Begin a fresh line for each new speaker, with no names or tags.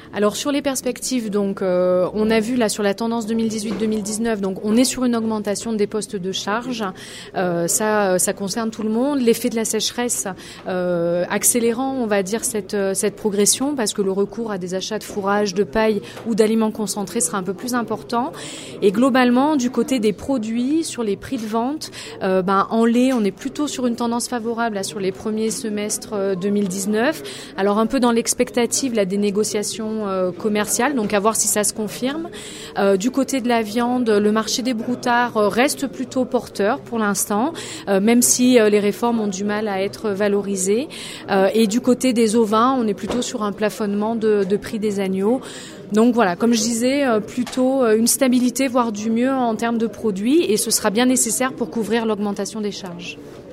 Alors sur les perspectives, donc on a vu là sur la tendance 2018-2019, donc on est sur une augmentation des postes de charge. Ça concerne tout le monde. L'effet de la sécheresse accélérant, on va dire, cette progression, parce que le recours à des achats de fourrage, de paille ou d'aliments concentrés sera un peu plus important. Et globalement, du côté des produits, sur les prix de vente, en lait, on est plutôt sur une tendance favorable là, sur les premiers semestres 2019. Alors un peu dans l'expectative là, des négociations commerciales, donc à voir si ça se confirme. Du côté de la viande, le marché des broutards reste plutôt porteur pour l'instant, même si les réformes ont du mal à être valorisées. Et du côté des ovins, on est plutôt sur un plafonnement de prix des agneaux. Donc voilà, comme je disais, plutôt une stabilité, voire du mieux en termes de produits, et ce sera bien nécessaire pour couvrir l'augmentation des charges.